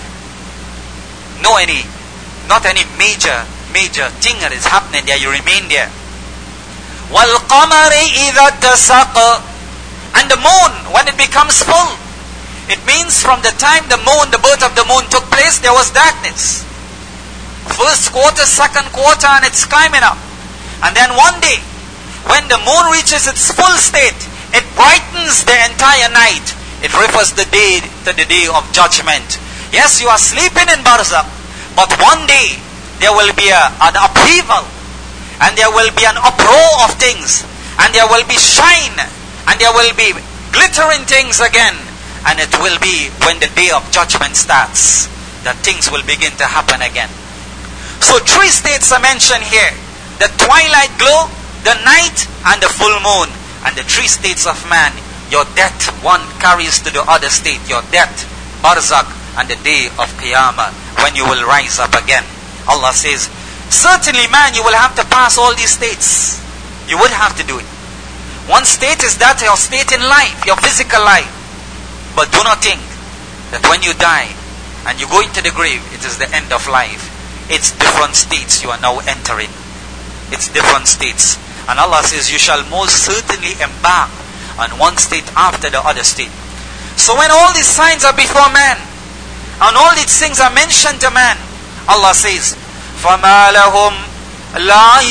Not any major thing that is happening there. You remain there. وَالْقَمَرِ إِذَا اتَّسَقَ. And the moon, when it becomes full, it means from the time the birth of the moon took place, there was darkness. First quarter, second quarter, and it's climbing up. And then one day, when the moon reaches its full state, it brightens the entire night. It refers to the day of judgment. Yes, you are sleeping in barzakh, but one day there will be an upheaval, and there will be an uproar of things, and there will be shine, and there will be glittering things again, and it will be when the day of judgment starts that things will begin to happen again. So 3 states are mentioned here: the twilight glow, the night, and the full moon. And the 3 states of man. Your death, one carries to the other state. Your death, barzakh, and the day of Qiyamah, when you will rise up again. Allah says, certainly man, you will have to pass all these states. You would have to do it. One state is that your state in life, your physical life. But do not think that when you die and you go into the grave, it is the end of life. It's different states you are now entering. It's different states. And Allah says, you shall most certainly embark on one state after the other state. So when all these signs are before man, and all these things are mentioned to man, Allah says, فَمَا لَهُمْ لا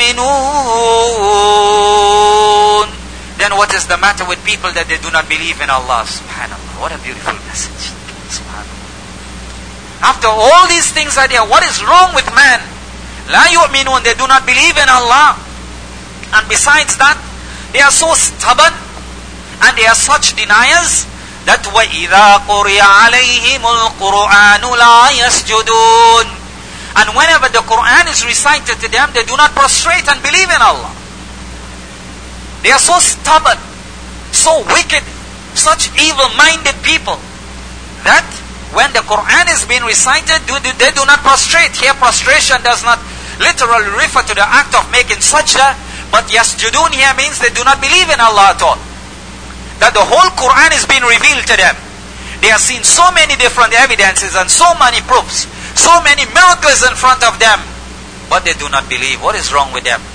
يؤمنون. Then what is the matter with people that they do not believe in Allah? Subhanallah, what a beautiful message. Subhanallah. After all these things are there, what is wrong with man? لا يؤمنون, they do not believe in Allah. And besides that, they are so stubborn and they are such deniers that وَإِذَا قُرِئَ عَلَيْهِمُ الْقُرْآنُ لَا يَسْجُدُونَ. And whenever the Quran is recited to them, they do not prostrate and believe in Allah. They are so stubborn, so wicked, such evil-minded people that when the Quran is being recited, they do not prostrate. Here prostration does not literally refer to the act of making sajda, but yasjudun here means they do not believe in Allah at all. That the whole Quran is being revealed to them. They have seen so many different evidences and so many proofs, so many miracles in front of them, but they do not believe. What is wrong with them?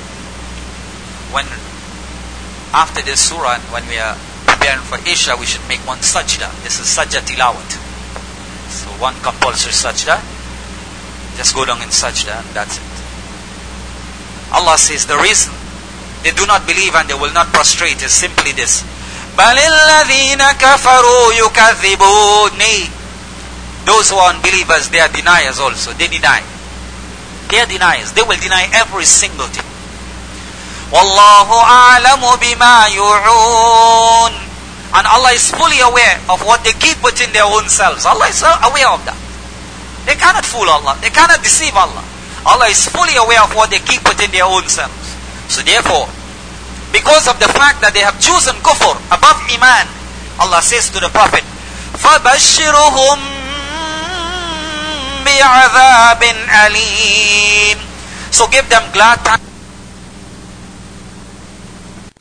When after this surah, when we are preparing for Isha, we should make one sajda. This is sajda tilawat. So one compulsory sajda. Just go down in sajda and that's it. Allah says the reason they do not believe and they will not prostrate is simply this. بَلِ الَّذِينَ كَفَرُوا يُكَذِّبُونِ. Those who are unbelievers, they are deniers also. They deny. They are deniers. They will deny every single thing. وَاللَّهُ أَعْلَمُ بِمَا يُوعُونَ. And Allah is fully aware of what they keep within their own selves. Allah is aware of that. They cannot fool Allah. They cannot deceive Allah. Allah is fully aware of what they keep within their own selves. So therefore, because of the fact that they have chosen kufr above iman, Allah says to the Prophet, فَبَشِّرُهُمْ بِعَذَابٍ أَلِيمٍ. So give them glad tidings